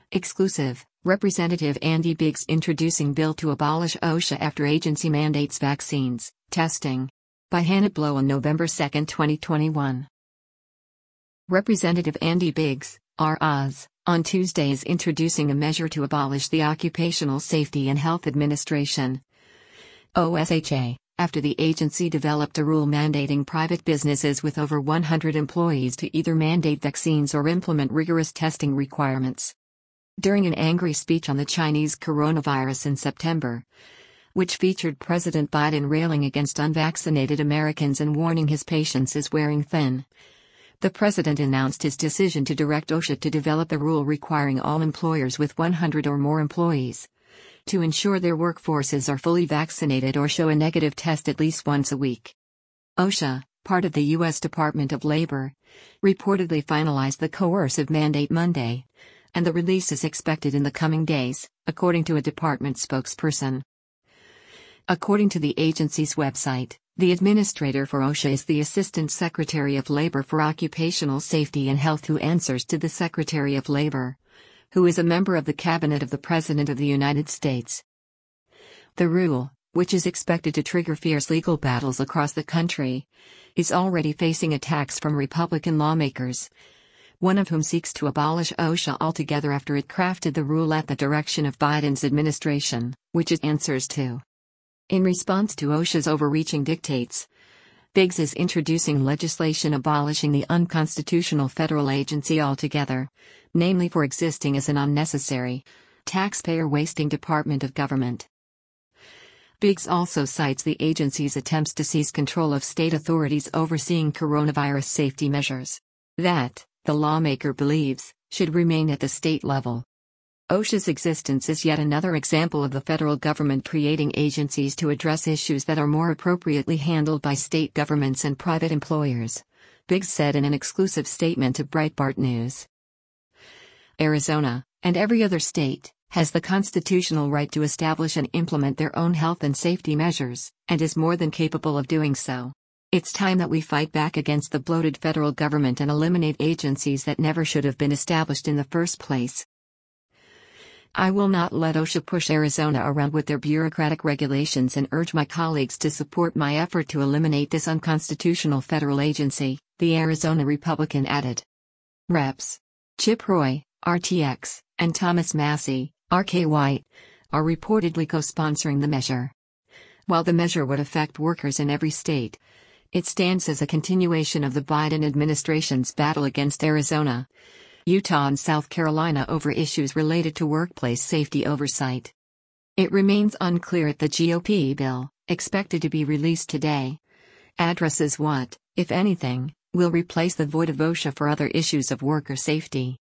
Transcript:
Exclusive, Representative Andy Biggs introducing bill to abolish OSHA after agency mandates vaccines, testing. By Hannah Blow on November 2, 2021. Representative Andy Biggs, R.Oz., on Tuesday is introducing a measure to abolish the Occupational Safety and Health Administration, OSHA, after the agency developed a rule mandating private businesses with over 100 employees to either mandate vaccines or implement rigorous testing requirements. During an angry speech on the Chinese coronavirus in September, which featured President Biden railing against unvaccinated Americans and warning his patience is wearing thin, the president announced his decision to direct OSHA to develop a rule requiring all employers with 100 or more employees to ensure their workforces are fully vaccinated or show a negative test at least once a week. OSHA, part of the U.S. Department of Labor, reportedly finalized the coercive mandate Monday, and the release is expected in the coming days, according to a department spokesperson. According to the agency's website, the administrator for OSHA is the Assistant Secretary of Labor for Occupational Safety and Health, who answers to the Secretary of Labor, who is a member of the Cabinet of the President of the United States. The rule, which is expected to trigger fierce legal battles across the country, is already facing attacks from Republican lawmakers, one of whom seeks to abolish OSHA altogether after it crafted the rule at the direction of Biden's administration, which it answers to. In response to OSHA's overreaching dictates, Biggs is introducing legislation abolishing the unconstitutional federal agency altogether, namely for existing as an unnecessary, taxpayer-wasting department of government. Biggs also cites the agency's attempts to seize control of state authorities overseeing coronavirus safety measures that, the lawmaker believes, should remain at the state level. OSHA's existence is yet another example of the federal government creating agencies to address issues that are more appropriately handled by state governments and private employers, Biggs said in an exclusive statement to Breitbart News. Arizona, and every other state, has the constitutional right to establish and implement their own health and safety measures, and is more than capable of doing so. It's time that we fight back against the bloated federal government and eliminate agencies that never should have been established in the first place. I will not let OSHA push Arizona around with their bureaucratic regulations and urge my colleagues to support my effort to eliminate this unconstitutional federal agency, the Arizona Republican added. Reps. Chip Roy, RTX, and Thomas Massie, RK White, are reportedly co-sponsoring the measure. While the measure would affect workers in every state, it stands as a continuation of the Biden administration's battle against Arizona, Utah and South Carolina over issues related to workplace safety oversight. It remains unclear if the GOP bill, expected to be released today, addresses what, if anything, will replace the void of OSHA for other issues of worker safety.